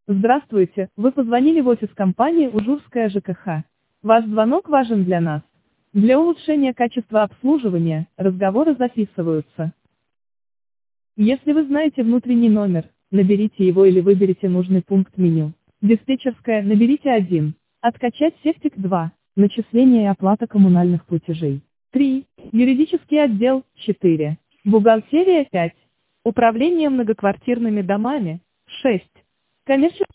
Здравствуйте, вы позвонили в офис компании «Ужурская ЖКХ». Ваш звонок важен для нас. Для улучшения качества обслуживания, разговоры записываются. Если вы знаете внутренний номер, наберите его или выберите нужный пункт меню. Диспетчерская, наберите 1. Откачать септик 2. Начисление и оплата коммунальных платежей. 3. Юридический отдел 4. Бухгалтерия 5. Управление многоквартирными домами 6. Коммерческий